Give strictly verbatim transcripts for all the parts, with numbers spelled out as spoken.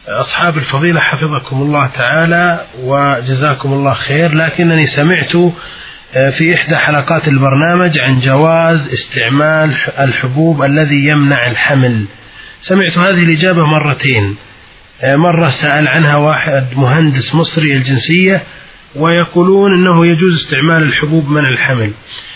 أصحاب الفضيلة حفظكم الله تعالى وجزاكم الله خير، لكنني سمعت في إحدى حلقات البرنامج عن جواز استعمال الحبوب الذي يمنع الحمل. سمعت هذه الإجابة مرتين، مرة سأل عنها واحد مهندس مصري الجنسية ويقولون أنه يجوز استعمال الحبوب منع الحمل،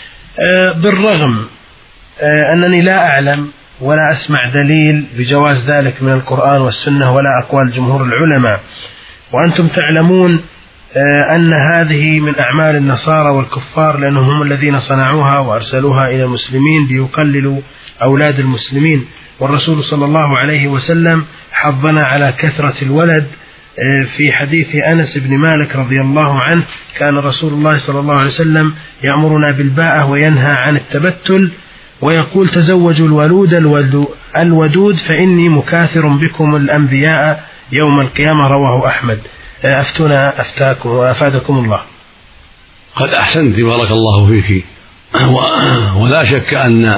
بالرغم أنني لا أعلم ولا أسمع دليل بجواز ذلك من القرآن والسنة ولا أقوال جمهور العلماء، وأنتم تعلمون أن هذه من أعمال النصارى والكفار، لأنهم هم الذين صنعوها وأرسلوها إلى المسلمين ليقللوا أولاد المسلمين، والرسول صلى الله عليه وسلم حضنا على كثرة الولد. في حديث أنس بن مالك رضي الله عنه كان رسول الله صلى الله عليه وسلم يأمرنا بالباءة وينهى عن التبتل، ويقول تزوجوا الولود الودود فإني مكاثر بكم الأنبياء يوم القيامة، رواه أحمد. أفتنا أفتاكم وأفادكم الله. قد أحسنت بارك الله فيك، ولا شك أن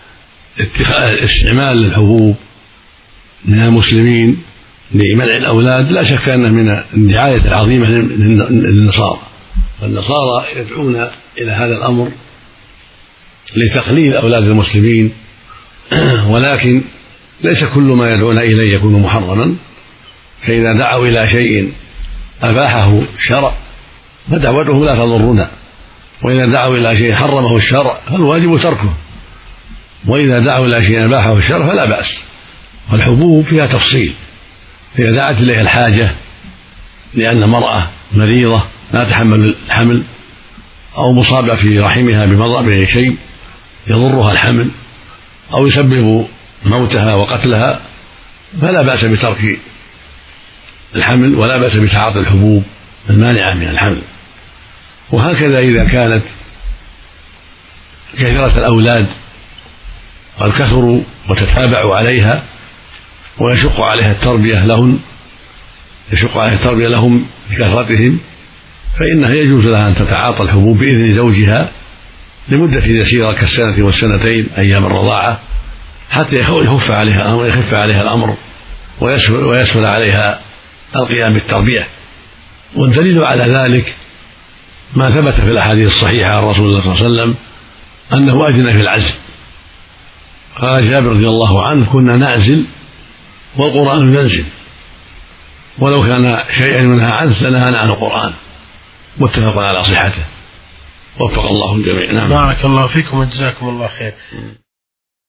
استعمال الحبوب من المسلمين لمنع الأولاد لا شك أنه من الدعاية العظيمة للنصارى، والنصارى يدعون إلى هذا الأمر لتقليل أولاد المسلمين، ولكن ليس كل ما يدعون إليه يكون محرما، فإذا دعوا إلى شيء أباحه الشرع فدعوته لا تضرنا، وإذا دعوا إلى شيء حرمه الشرع فالواجب تركه، وإذا دعوا إلى شيء أباحه الشرع فلا بأس. والحبوب فيها تفصيل، فإذا دعت إليها الحاجة لأن مرأة مريضة لا تحمل الحمل أو مصابة في رحمها بشيء يضرها الحمل أو يسبب موتها وقتلها فلا بأس بترك الحمل ولا بأس بتعاطي الحبوب المانعة من الحمل. وهكذا إذا كانت كثرة الأولاد قد كثروا وتتابعوا عليها ويشق عليها التربية لهم يشق عليها التربية لهم بكثرتهم، فإنها يجوز لها أن تتعاطى الحبوب بإذن زوجها لمدة يسيرة كالسنة والسنتين أيام الرضاعة، حتى يخف عليها الأمر يخف عليها الأمر ويسهل عليها القيام بالتربية. والدليل على ذلك ما ثبت في الأحاديث الصحيحة عن رسول الله صلى الله عليه وسلم أنه أذن في العزل. قال جابر رضي الله عنه كنا نعزل والقرآن ينزل، ولو كان شيئا منها عنه لنهانا عن القرآن، متفق على صحته. وفق الله الجميع. نعم. بارك الله فيكم وجزاكم الله خير.